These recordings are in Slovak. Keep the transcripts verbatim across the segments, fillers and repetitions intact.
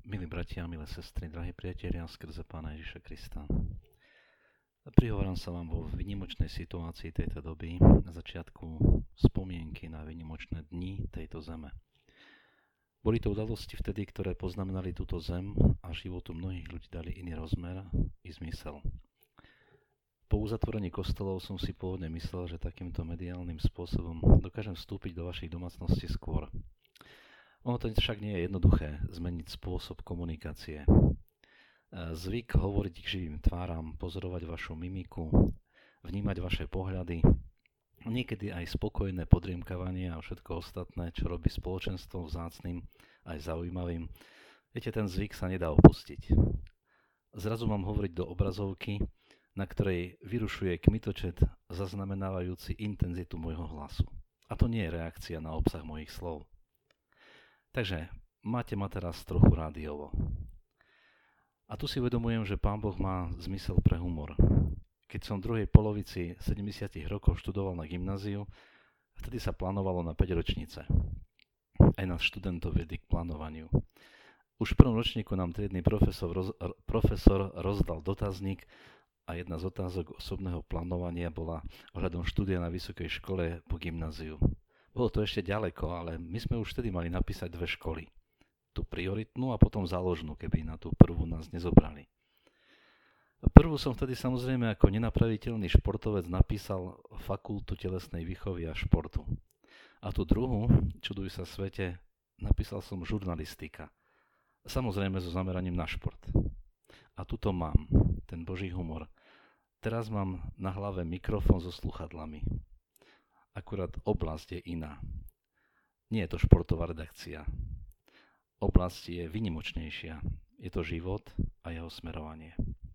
Milí bratia, milé sestry, drahí priatelia, skrze Pána Ježiša Krista. Prihovorám sa vám vo výnimočnej situácii tejto doby, na začiatku spomienky na výnimočné dni tejto zeme. Boli to udalosti vtedy, ktoré poznamenali túto zem a životu mnohých ľudí dali iný rozmer i zmysel. Po uzatvorení kostolov som si pôvodne myslel, že takýmto mediálnym spôsobom dokážem vstúpiť do vašich domácností skôr. Ono to však nie je jednoduché zmeniť spôsob komunikácie. Zvyk hovoriť k živým tváram, pozorovať vašu mimiku, vnímať vaše pohľady, niekedy aj spokojné podriemkavanie a všetko ostatné, čo robí spoločenstvo vzácnym aj zaujímavým. Viete, ten zvyk sa nedá opustiť. Zrazu mám hovoriť do obrazovky, na ktorej vyrušuje kmitočet zaznamenávajúci intenzitu môjho hlasu. A to nie je reakcia na obsah mojich slov. Takže máte ma teraz trochu rádiovo. A tu si uvedomujem, že Pán Boh má zmysel pre humor. Keď som v druhej polovici sedemdesiatych rokov študoval na gymnáziu, vtedy sa plánovalo na päť ročnice. Aj nás študentov viedli k plánovaniu. Už v prvom ročníku nám triedny profesor, roz, profesor rozdal dotazník a jedna z otázok osobného plánovania bola ohľadom štúdia na vysokej škole po gymnáziu. Bolo to ešte ďaleko, ale my sme už vtedy mali napísať dve školy. Tú prioritnú a potom záložnú, keby na tú prvú nás nezobrali. Prvú som vtedy samozrejme ako nenapraviteľný športovec napísal Fakultu telesnej výchovy a športu. A tú druhú, čuduj sa svete, napísal som žurnalistika. Samozrejme so zameraním na šport. A tuto mám, ten Boží humor. Teraz mám na hlave mikrofón so slúchadlami. Akurát oblasť je iná. Nie je to športová redakcia. Oblasť je výnimočnejšia. Je to život a jeho smerovanie.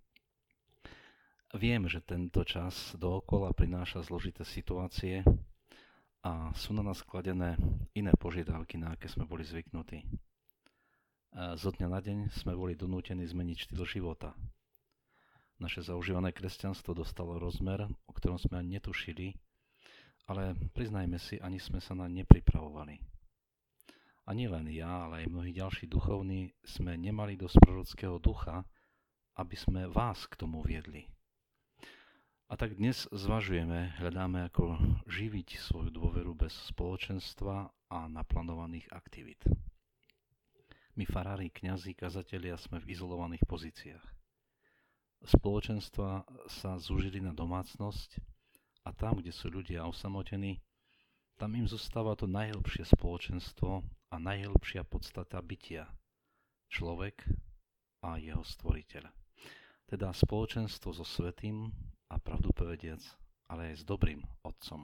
Viem, že tento čas dookola prináša zložité situácie a sú na nás kladené iné požiadavky, na aké sme boli zvyknutí. Zo dňa na deň sme boli donútení zmeniť štýl života. Naše zaužívané kresťanstvo dostalo rozmer, o ktorom sme ani netušili, ale priznajme si, ani sme sa naň nepripravovali. A nie len ja, ale aj mnohí ďalší duchovní sme nemali dosť prorockého ducha, aby sme vás k tomu viedli. A tak dnes zvažujeme, hľadáme, ako živiť svoju dôveru bez spoločenstva a naplánovaných aktivít. My farári, kňazi, kazatelia sme v izolovaných pozíciách. Spoločenstva sa zúžili na domácnosť a tam, kde sú ľudia osamotení, tam im zostáva to najhlbšie spoločenstvo a najhlbšia podstata bytia. Človek a jeho stvoriteľ. Teda spoločenstvo so svätým a pravdu povediac, ale aj s dobrým otcom.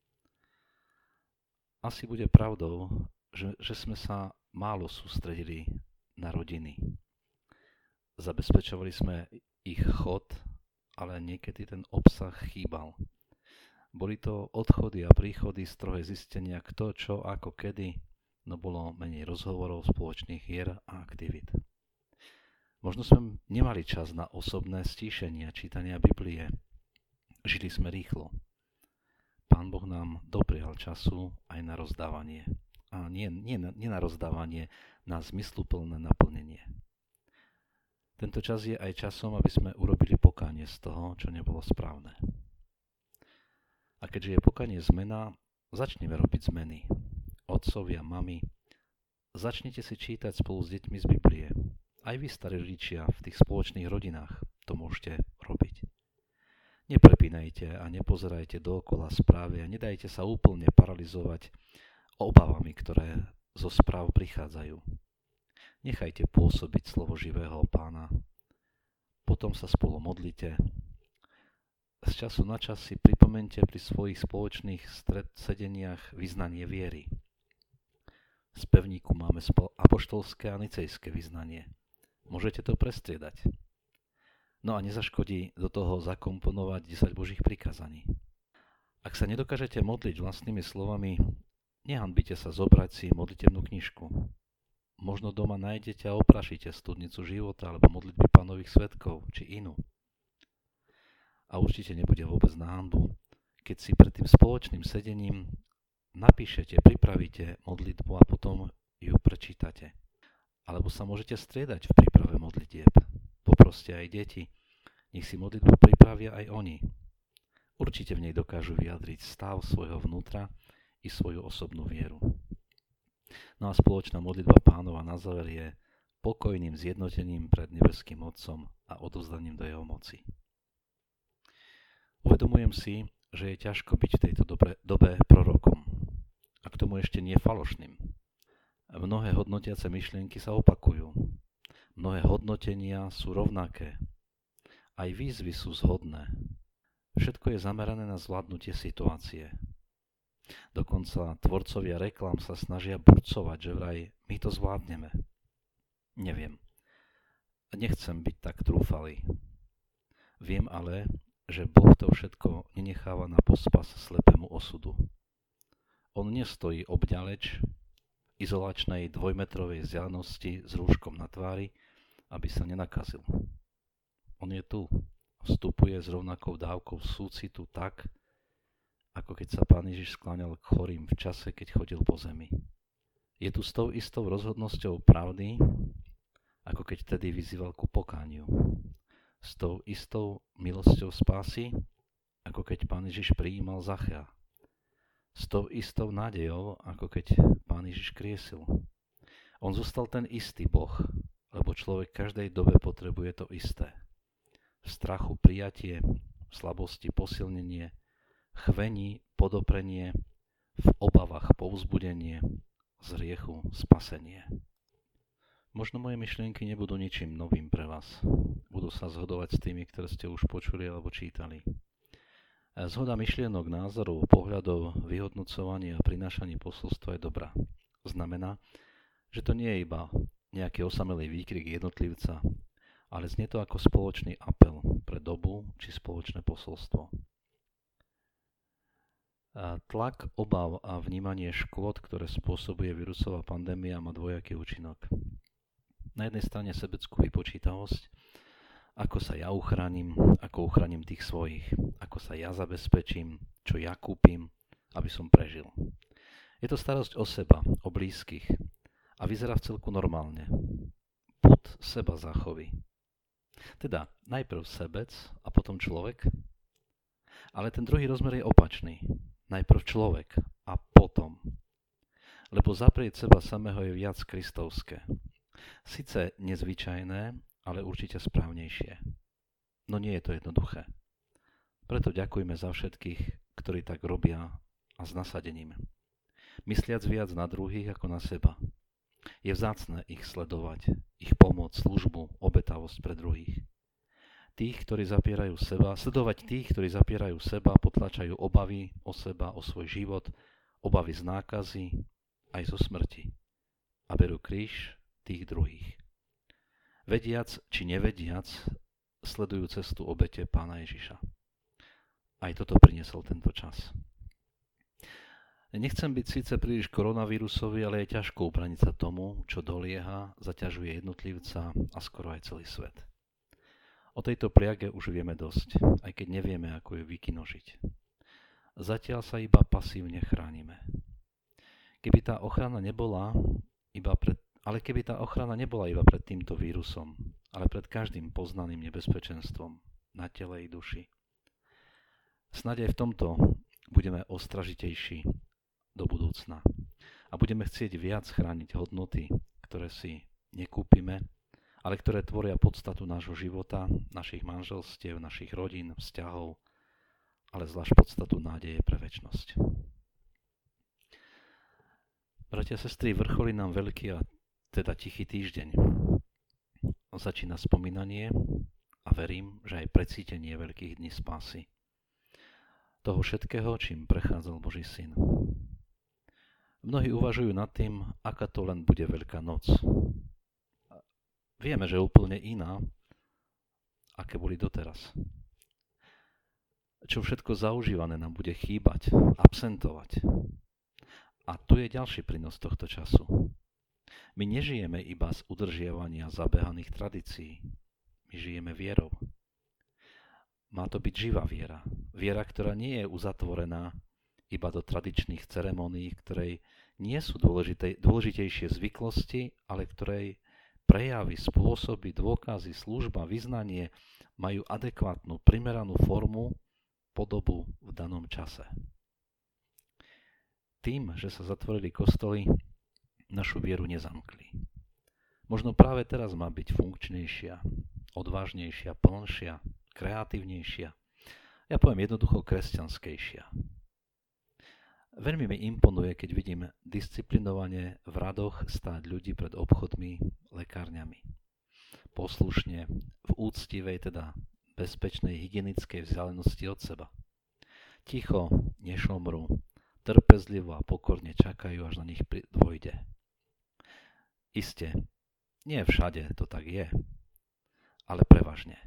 Asi bude pravdou, že, že sme sa málo sústredili na rodiny. Zabezpečovali sme ich chod, ale niekedy ten obsah chýbal. Boli to odchody a príchody, strohé zistenia, kto, čo, ako, kedy, no bolo menej rozhovorov, spoločných hier a aktivít. Možno sme nemali čas na osobné stíšenia, čítania Biblie. Žili sme rýchlo. Pán Boh nám doprial času aj na rozdávanie. A nie, nie, nie na rozdávanie, na zmysluplné naplnenie. Tento čas je aj časom, aby sme urobili pokánie z toho, čo nebolo správne. A keďže je pokánie zmena, začneme robiť zmeny. Otcovia, mami, začnite si čítať spolu s deťmi z Biblie. Aj vy, starí rodičia, v tých spoločných rodinách to môžete robiť. Neprepínajte a nepozerajte dookola správy a nedajte sa úplne paralizovať obavami, ktoré zo správ prichádzajú. Nechajte pôsobiť slovo živého Pána. Potom sa spolu modlite. Z času na čas si pripomente pri svojich spoločných stred sedeniach vyznanie viery. Z pevníku máme apoštolské a nicejské vyznanie. Môžete to prestriedať. No a nezaškodí do toho zakomponovať desať Božích prikázaní. Ak sa nedokážete modliť vlastnými slovami, nehanbite sa zobrať si modlitebnú knižku. Možno doma nájdete a oprašíte studnicu života alebo modlitby Pánových svedkov či inú. A určite nebude vôbec na hanbu, keď si pred tým spoločným sedením napíšete, pripravíte modlitbu a potom ju prečítate. Alebo sa môžete striedať v príprave modlitieb. Poproste aj deti, nech si modlitbu pripravia aj oni. Určite v nej dokážu vyjadriť stav svojho vnútra i svoju osobnú vieru. No a spoločná modlitba Pánova na záver je pokojným zjednotením pred nebeským Otcom a odovzdaním do jeho moci. Uvedomujem si, že je ťažko byť v tejto dobe, dobe prorokom. A k tomu ešte nie falošným. Mnohé hodnotiace myšlienky sa opakujú. Mnohé hodnotenia sú rovnaké. Aj výzvy sú zhodné. Všetko je zamerané na zvládnutie situácie. Dokonca tvorcovia reklám sa snažia burcovať, že vraj my to zvládneme. Neviem. Nechcem byť tak trúfalý. Viem ale, že Boh to všetko nenecháva na pospas slepému osudu. On nestojí obďaleč v izolačnej dvojmetrovej vzdialenosti s rúškom na tvári, aby sa nenakazil. On je tu, vstupuje s rovnakou dávkou súcitu tak, ako keď sa Pán Ježiš skláňal k chorým v čase, keď chodil po zemi. Je tu s tou istou rozhodnosťou pravdy, ako keď tedy vyzýval ku pokániu. S tou istou milosťou spásy, ako keď Pán Ježiš prijímal Zachea. S tou istou nádejou, ako keď Pán Ježiš kriesil. On zostal ten istý Boh, lebo človek v každej dobe potrebuje to isté. V strachu prijatie, v slabosti posilnenie, chvení podoprenie, v obavách povzbudenie, z hriechu spasenie. Možno moje myšlienky nebudú ničím novým pre vás. Budú sa zhodovať s tými, ktoré ste už počuli alebo čítali. Zhoda myšlienok, názorov, pohľadov, vyhodnocovanie a prinášanie posolstva je dobrá. Znamená, že to nie je iba nejaký osamelý výkrik jednotlivca, ale znie to ako spoločný apel pre dobu či spoločné posolstvo. Tlak, obav a vnímanie škôd, ktoré spôsobuje vírusová pandémia, má dvojaký účinok. Na jednej strane sebeckú vypočítavosť, ako sa ja uchránim, ako uchránim tých svojich, ako sa ja zabezpečím, čo ja kúpim, aby som prežil. Je to starosť o seba, o blízkych a vyzerá v celku normálne. Pud seba záchovy. Teda najprv sebec a potom človek, ale ten druhý rozmer je opačný. Najprv človek a potom. Lebo zaprieť seba samého je viac kristovské. Sice nezvyčajné, ale určite správnejšie. No nie je to jednoduché. Preto ďakujme za všetkých, ktorí tak robia a s nasadením. Mysliac viac na druhých ako na seba. Je vzácne ich sledovať, ich pomoc, službu, obetavosť pre druhých. Tých, ktorí zapierajú seba, sledovať tých, ktorí zapierajú seba, potlačajú obavy o seba, o svoj život, obavy z nákazy, aj zo smrti. A berú kríž tých druhých. Vediac či nevediac, sledujú cestu obete Pána Ježiša. Aj toto priniesol tento čas. Nechcem byť síce príliš koronavírusový, ale je ťažko ubraniť sa tomu, čo dolieha, zaťažuje jednotlivca a skoro aj celý svet. O tejto pliage už vieme dosť, aj keď nevieme, ako ju vykinožiť. Zatiaľ sa iba pasívne chránime. Keby tá ochrana nebola iba pred Ale keby tá ochrana nebola iba pred týmto vírusom, ale pred každým poznaným nebezpečenstvom na tele i duši. Snáď aj v tomto budeme ostražitejší do budúcna a budeme chcieť viac chrániť hodnoty, ktoré si nekúpime, ale ktoré tvoria podstatu nášho života, našich manželstiev, našich rodín, vzťahov, ale zvlášť podstatu nádeje pre večnosť. Bratia a sestry, vrcholí nám veľký a teda tichý týždeň. Začína spomínanie a verím, že aj precítenie veľkých dní spásy. Toho všetkého, čím prechádzal Boží syn. Mnohí uvažujú nad tým, aká to len bude Veľká noc. Vieme, že úplne iná, aké boli doteraz. Čo všetko zaužívané nám bude chýbať, absentovať. A tu je ďalší prínos tohto času. My nežijeme iba z udržiavania zabehaných tradícií. My žijeme vierou. Má to byť živá viera. Viera, ktorá nie je uzatvorená iba do tradičných ceremónií, ktorej nie sú dôležité, dôležitejšie zvyklosti, ale ktorej prejavy, spôsoby, dôkazy, služba, vyznanie majú adekvátnu, primeranú formu, podobu v danom čase. Tým, že sa zatvorili kostoly, našu vieru nezamkli. Možno práve teraz má byť funkčnejšia, odvážnejšia, plnšia, kreatívnejšia. Ja poviem jednoducho kresťanskejšia. Veľmi mi imponuje, keď vidím disciplinovane v radoch stáť ľudí pred obchodmi, lekárňami. Poslušne, v úctivej, teda bezpečnej hygienickej vzdialenosti od seba. Ticho, nešomrú, trpezlivo a pokorne čakajú, až na nich dôjde. Isté, nie všade to tak je, ale prevažne.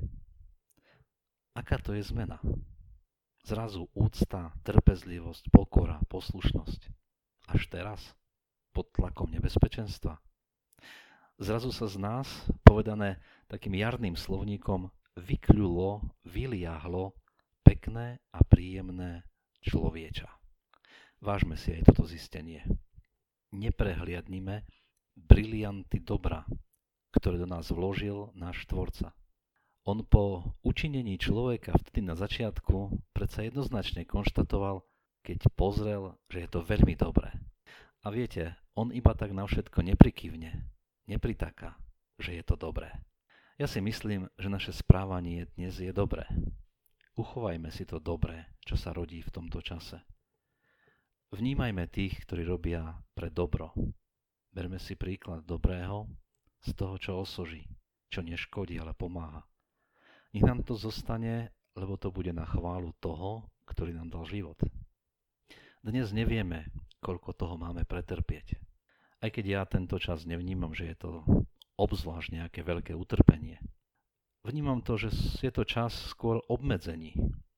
Aká to je zmena? Zrazu úcta, trpezlivosť, pokora, poslušnosť. Až teraz, pod tlakom nebezpečenstva. Zrazu sa z nás, povedané takým jarným slovníkom, vykľulo, vyliahlo pekné a príjemné človeča. Vážme si aj toto zistenie. Neprehliadnime brilianty dobra, ktoré do nás vložil náš Tvorca. On po učinení človeka vtedy na začiatku predsa jednoznačne konštatoval, keď pozrel, že je to veľmi dobré. A viete, on iba tak na všetko neprikývne, nepritaká, že je to dobré. Ja si myslím, že naše správanie dnes je dobré. Uchovajme si to dobré, čo sa rodí v tomto čase. Vnímajme tých, ktorí robia pre dobro. Berme si príklad dobrého z toho, čo osoží, čo neškodí, ale pomáha. Nech nám to zostane, lebo to bude na chválu toho, ktorý nám dal život. Dnes nevieme, koľko toho máme pretrpieť. Aj keď ja tento čas nevnímam, že je to obzvlášť nejaké veľké utrpenie. Vnímam to, že je to čas skôr obmedzení.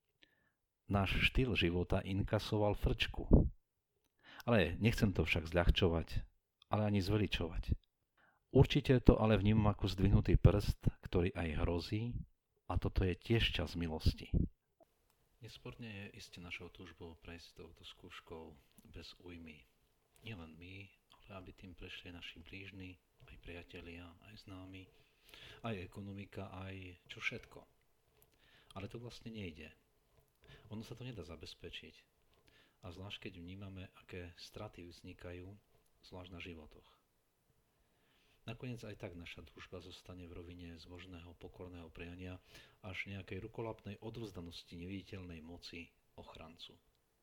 Náš štýl života inkasoval frčku. Ale nechcem to však zľahčovať, ale ani zveličovať. Určite to ale vnímam ako zdvihnutý prst, ktorý aj hrozí, a toto je tiež čas milosti. Nesporne je iste našou túžbou prejsť touto skúškou bez újmy. Nielen my, ale aby tým prešli naši blížni, aj priatelia, aj známi, aj ekonomika, aj čo všetko. Ale to vlastne nejde. Ono sa to nedá zabezpečiť. A zvlášť keď vnímame, aké straty vznikajú, zvlášť na životoch. Nakoniec aj tak naša túžba zostane v rovine zbožného pokorného priania až nejakej rukolapnej odovzdanosti neviditeľnej moci ochrancu.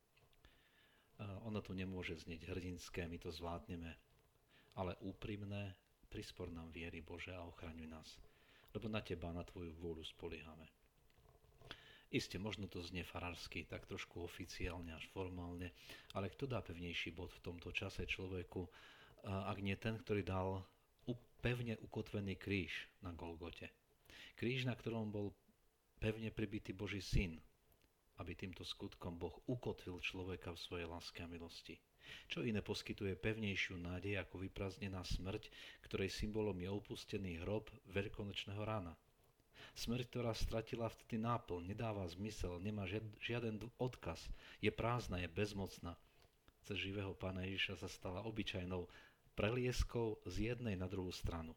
Ono tu nemôže znieť hrdinské, my to zvládneme, ale úprimné, prispor nám viery Bože a ochraňuj nás, lebo na Teba, na Tvoju vôľu spoliehame. Isté, možno to znie farársky, tak trošku oficiálne až formálne, ale kto dá pevnejší bod v tomto čase človeku, ak nie ten, ktorý dal pevne ukotvený kríž na Golgote. Kríž, na ktorom bol pevne pribitý Boží syn, aby týmto skutkom Boh ukotvil človeka v svojej láske a milosti. Čo iné poskytuje pevnejšiu nádej ako vyprázdnená smrť, ktorej symbolom je opustený hrob veľkonočného rána. Smrť, ktorá stratila vtedy náplň, nedáva zmysel, nemá žiaden odkaz, je prázdna, je bezmocná. Cez živého Pána Ježiša sa stala obyčajnou prelieskou z jednej na druhú stranu.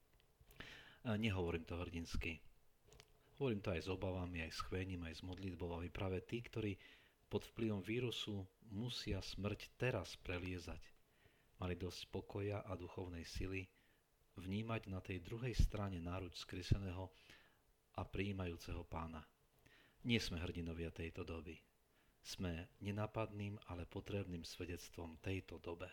A nehovorím to hrdinsky. Hovorím to aj s obavami, aj s chvením, aj s modlitbou, aby práve tí, ktorí pod vplyvom vírusu musia smrť teraz preliezať, mali dosť pokoja a duchovnej sily vnímať na tej druhej strane náruč skrieseného a prijímajúceho Pána. Nie sme hrdinovia tejto doby. Sme nenápadným, ale potrebným svedectvom tejto dobe.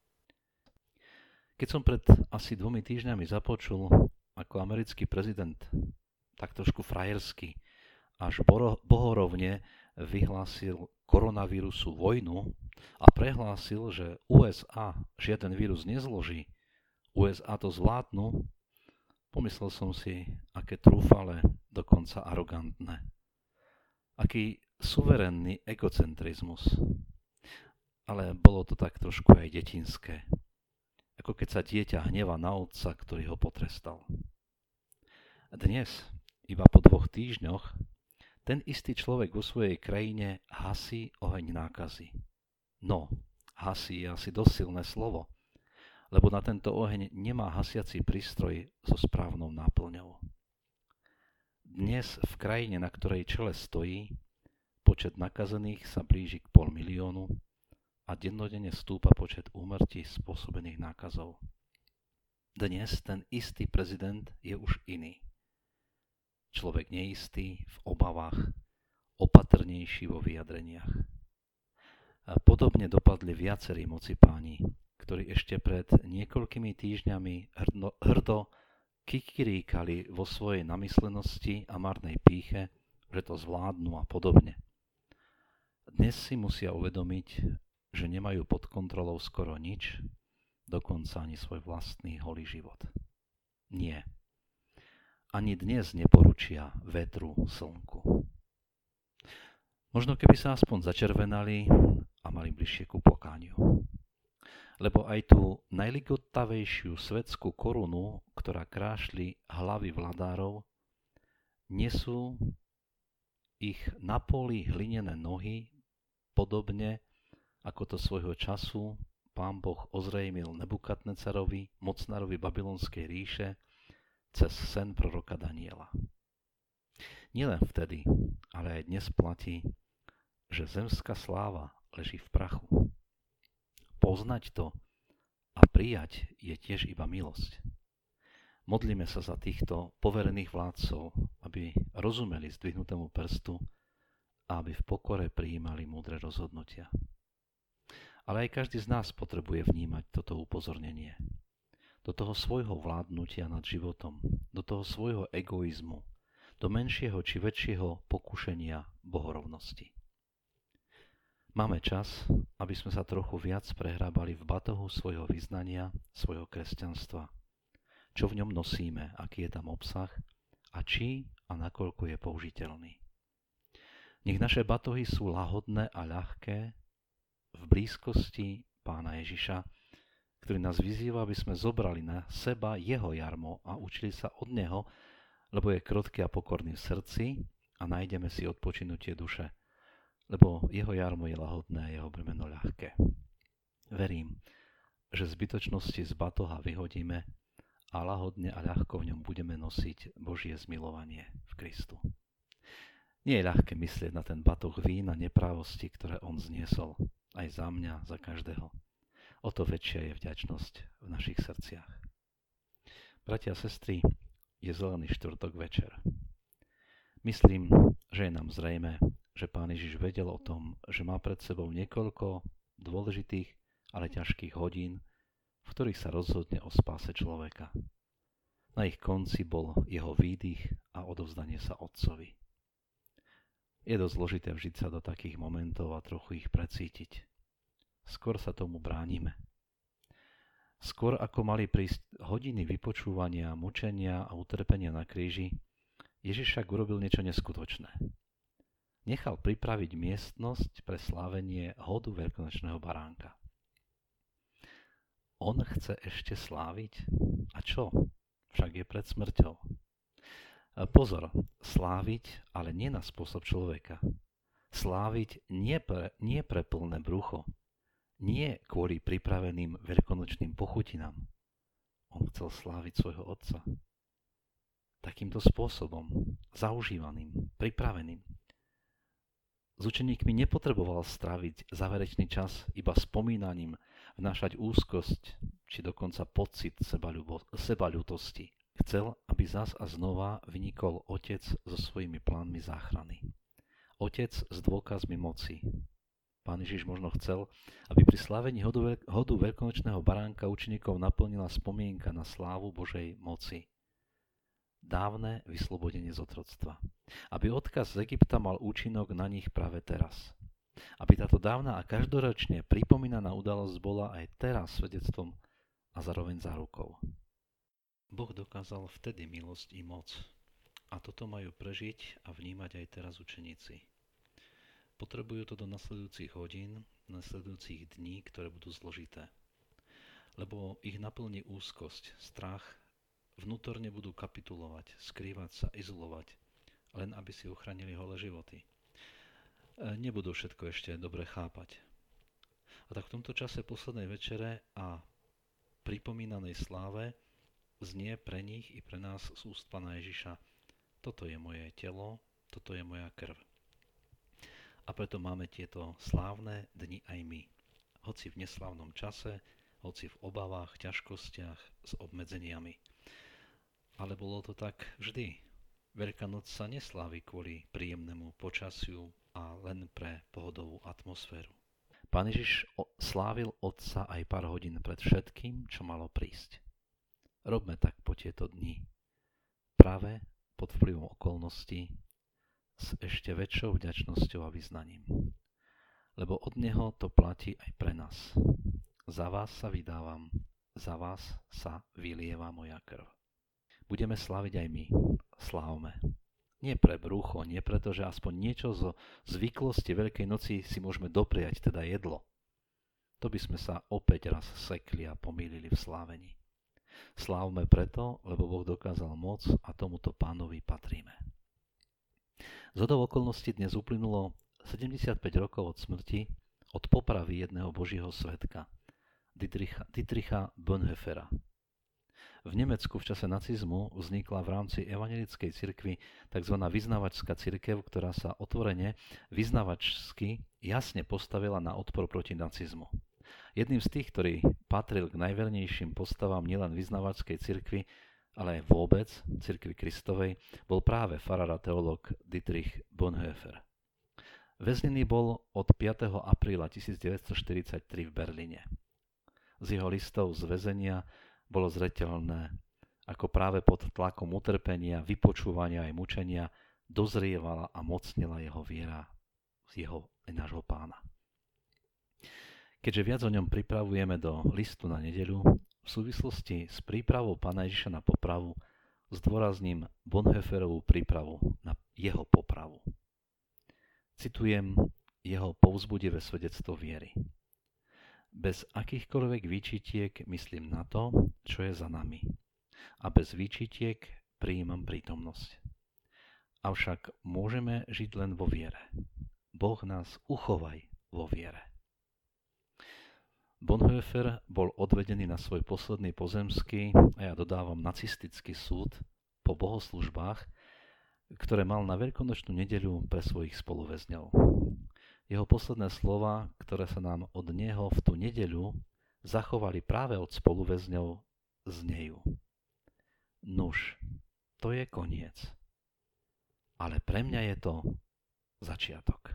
Keď som pred asi dvomi týždňami započul, ako americký prezident tak trošku frajersky až bohorovne vyhlásil koronavírusu vojnu a prehlásil, že ú es á žiaden vírus nezloží, ú es á to zvládnu, pomyslel som si, aké trúfale, dokonca arogantné. Aký suverénny egocentrizmus. Ale bolo to tak trošku aj detinské. Ako keď sa dieťa hneva na otca, ktorý ho potrestal. Dnes, iba po dvoch týždňoch, ten istý človek vo svojej krajine hasí oheň nákazy. No, hasí je asi dosť silné slovo. lebo na tento oheň nemá hasiaci prístroj so správnou náplňou. Dnes v krajine, na ktorej čele stojí, počet nakazených sa blíži k pol miliónu a dennodenne stúpa počet úmrtí spôsobených nákazou. Dnes ten istý prezident je už iný. Človek neistý, v obavách, opatrnejší vo vyjadreniach. A podobne dopadli viacerí mocipáni, ktorí ešte pred niekoľkými týždňami hrdo, hrdo kikiríkali vo svojej namyslenosti a marnej pýche, že to zvládnu a podobne. Dnes si musia uvedomiť, že nemajú pod kontrolou skoro nič, dokonca ani svoj vlastný holý život. Nie. Ani dnes neporučia vetru, slnku. Možno keby sa aspoň začervenali a mali bližšie ku pokániu. Lebo aj tú najligotavejšiu svetskú korunu, ktorá krášli hlavy vladárov, nesú ich na poli hlinené nohy, podobne ako to svojho času Pán Boh ozrejmil Nebukadnecarovi, mocnárovi babylonskej ríše, cez sen proroka Daniela. Nielen vtedy, ale aj dnes platí, že zemská sláva leží v prachu. Poznať to a prijať je tiež iba milosť. Modlíme sa za týchto poverených vládcov, aby rozumeli zdvihnutému prstu a aby v pokore prijímali múdre rozhodnutia. Ale aj každý z nás potrebuje vnímať toto upozornenie. Do toho svojho vládnutia nad životom, do toho svojho egoizmu, do menšieho či väčšieho pokušenia bohorovnosti. Máme čas, aby sme sa trochu viac prehrábali v batohu svojho vyznania, svojho kresťanstva. Čo v ňom nosíme, aký je tam obsah a či a nakoľko je použiteľný. Nech naše batohy sú lahodné a ľahké v blízkosti Pána Ježiša, ktorý nás vyzýva, aby sme zobrali na seba jeho jarmo a učili sa od neho, lebo je krotký a pokorný v srdci a nájdeme si odpočinutie duše, lebo jeho jarmo je lahodné a jeho bremeno ľahké. Verím, že zbytočnosti z batoha vyhodíme a lahodne a ľahko v ňom budeme nosiť Božie zmilovanie v Kristu. Nie je ľahké myslieť na ten batoh vín a neprávosti, ktoré on zniesol, aj za mňa, za každého. O to väčšia je vďačnosť v našich srdciach. Bratia a sestry, je zelený štvrtok večer. Myslím, že je nám zrejmé, že Pán Ježiš vedel o tom, že má pred sebou niekoľko dôležitých, ale ťažkých hodín, v ktorých sa rozhodne o spáse človeka. Na ich konci bol jeho výdych a odovzdanie sa Otcovi. Je dosť zložité vžiť sa do takých momentov a trochu ich precítiť. Skôr sa tomu bránime. Skôr ako mali prísť hodiny vypočúvania, mučenia a utrpenia na kríži, Ježiš však urobil niečo neskutočné. Nechal pripraviť miestnosť pre slávenie hodu veľkonočného baránka. On chce ešte sláviť? A čo? Však je pred smrťou. Pozor, sláviť, ale nie na spôsob človeka. Sláviť nie pre, nie pre plné brucho. Nie kvôli pripraveným veľkonočným pochutinám. On chcel sláviť svojho Otca. Takýmto spôsobom, zaužívaným, pripraveným. S učeníkmi nepotreboval stráviť záverečný čas iba spomínaním, vnášať úzkosť, či dokonca pocit sebaľútosti. Chcel, aby zas a znova vynikol Otec so svojimi plánmi záchrany. Otec s dôkazmi moci. Pán Ježiš možno chcel, aby pri slávení hodu, hodu veľkonočného baránka učeníkov naplnila spomienka na slávu Božej moci. Dávne vyslobodenie z otroctva. Aby odkaz z Egypta mal účinok na nich práve teraz. Aby táto dávna a každoročne pripomínaná udalosť bola aj teraz svedectvom a zároveň zárukou. Boh dokázal vtedy milosť i moc. A toto majú prežiť a vnímať aj teraz učeníci. Potrebujú to do nasledujúcich hodín, nasledujúcich dní, ktoré budú zložité. Lebo ich naplní úzkosť, strach, vnútorne budú kapitulovať, skrývať sa, izolovať, len aby si uchránili holé životy. Nebudú všetko ešte dobre chápať. A tak v tomto čase poslednej večere a pripomínanej sláve znie pre nich i pre nás z úst Pána Ježiša: toto je moje telo, toto je moja krv. A preto máme tieto slávne dni aj my. Hoci v neslávnom čase, hoci v obavách, ťažkostiach, s obmedzeniami. Ale bolo to tak vždy. Veľká noc sa neslávi kvôli príjemnému počasiu a len pre pohodovú atmosféru. Pán Ježiš slávil Otca aj pár hodín pred všetkým, čo malo prísť. Robme tak po tieto dni. Práve pod vplyvom okolností s ešte väčšou vďačnosťou a vyznaním. Lebo od Neho to platí aj pre nás. Za vás sa vydávam, za vás sa vylieva moja krv. Budeme sláviť aj my. Slávme. Nie pre brúcho, nie preto, že aspoň niečo zo zvyklosti Veľkej noci si môžeme dopriať, teda jedlo. To by sme sa opäť raz sekli a pomýlili v slávení. Slávme preto, lebo Boh dokázal moc a tomuto Pánovi patríme. Zhodou okolností dnes uplynulo sedemdesiatpäť rokov od smrti, od popravy jedného Božieho svedka, Dietricha, Dietricha Bonhoeffera. V Nemecku v čase nacizmu vznikla v rámci evanjelickej cirkvi tzv. Vyznavačská cirkev, ktorá sa otvorene vyznavačsky jasne postavila na odpor proti nacizmu. Jedným z tých, ktorý patril k najvernejším postavám nielen vyznavačskej cirkvi, ale aj vôbec cirkvi Kristovej, bol práve farár a teológ Dietrich Bonhoeffer. Väznený bol od piateho apríla tisícdeväťstoštyridsaťtri v Berlíne. Z jeho listov z väzenia bolo zreteľné, ako práve pod tlakom utrpenia, vypočúvania aj mučenia dozrievala a mocnila jeho viera z jeho nášho Pána. Keďže viac o ňom pripravujeme do listu na nedeľu, v súvislosti s prípravou Pána Ježiša na popravu zdôrazním Bonhoefferovú prípravu na jeho popravu. Citujem jeho povzbudivé svedectvo viery. Bez akýchkoľvek výčitiek myslím na to, čo je za nami. A bez výčitiek prijímam prítomnosť. Avšak môžeme žiť len vo viere. Boh nás uchovaj vo viere. Bonhoeffer bol odvedený na svoj posledný pozemský, a ja dodávam nacistický súd, po bohoslužbách, ktoré mal na veľkonočnú nedeľu pre svojich spoluväzňov. Jeho posledné slova, ktoré sa nám od neho v tú nedeľu zachovali práve od spoluväzňov, znejú: Nuž, to je koniec. Ale pre mňa je to začiatok.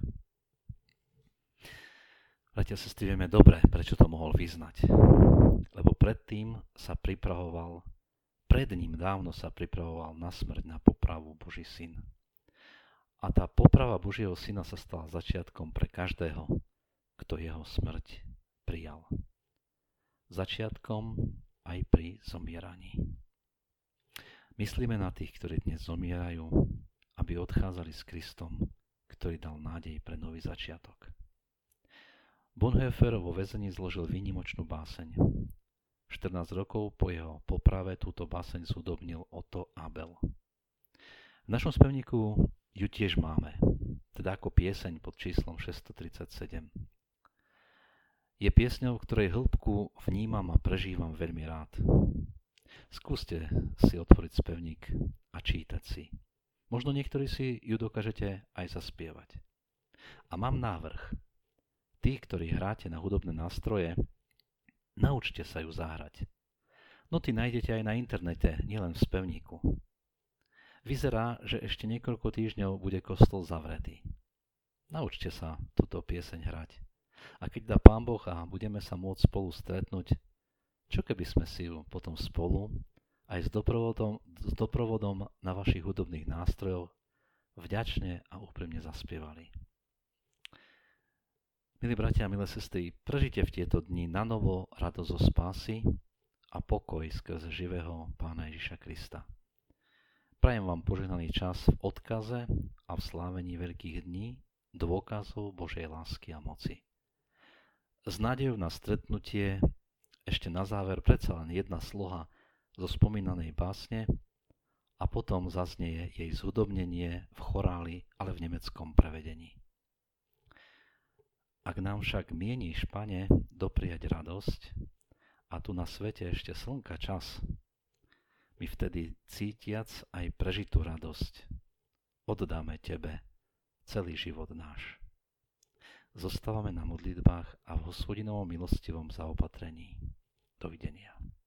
Bratia, sestry, vieme dobre, prečo to mohol vyznať. Lebo predtým sa pripravoval, pred ním dávno sa pripravoval na smrť, na popravu Boží syn. A tá poprava Božieho syna sa stala začiatkom pre každého, kto jeho smrť prijal. Začiatkom aj pri zomieraní. Myslíme na tých, ktorí dnes zomierajú, aby odchádzali s Kristom, ktorý dal nádej pre nový začiatok. Bonhoeffer vo väzení zložil výnimočnú báseň. štrnásť rokov po jeho poprave túto báseň zhudobnil Otto Abel. V našom spevníku ju tiež máme, teda ako pieseň pod číslom šesťstotridsaťsedem. Je piesňou, ktorej hĺbku vnímam a prežívam veľmi rád. Skúste si otvoriť spevník a čítať si. Možno niektorí si ju dokážete aj zaspievať. A mám návrh. Tí, ktorí hráte na hudobné nástroje, naučte sa ju zahrať. Noty nájdete aj na internete, nielen v spevníku. Vyzerá, že ešte niekoľko týždňov bude kostol zavretý. Naučte sa túto pieseň hrať. A keď dá Pán Boh a budeme sa môcť spolu stretnúť, čo keby sme si ju potom spolu, aj s doprovodom, s doprovodom na vašich hudobných nástrojoch, vďačne a úprimne zaspievali. Milí bratia a milé sestry, prežite v tieto dni na novo radosť zo spásy a pokoj skrze živého Pána Ježiša Krista. Prajem vám požehnaný čas v odkaze a v slávení veľkých dní, dôkazov Božej lásky a moci. S nádejou na stretnutie ešte na záver predsa len jedna sloha zo spomínanej básne a potom zaznie jej zhudobnenie v choráli, ale v nemeckom prevedení. Ak nám však mieníš, Pane, dopriať radosť a tu na svete ešte slnka čas, my vtedy cítiac aj prežitú radosť, oddáme Tebe celý život náš. Zostávame na modlitbách a v Hospodinovom milostivom zaopatrení. Dovidenia.